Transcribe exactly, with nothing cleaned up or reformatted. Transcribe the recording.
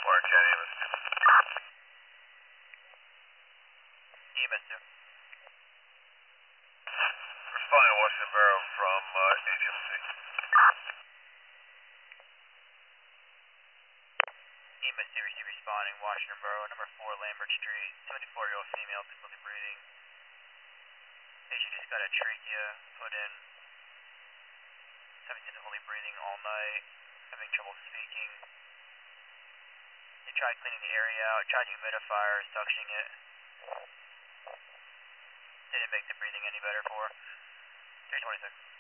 Orange County E M S two. E M S two. Responding to Washington Borough from uh, H M C. E M S two receive responding, Washington Borough, number four Lambert Street, seventy-four-year-old female, difficulty breathing. Patient just got a trachea put in. Having difficulty breathing all night, having trouble speaking. They tried cleaning the area out, tried humidifiers, suctioning it. Didn't make the breathing any better for her. three twenty-six.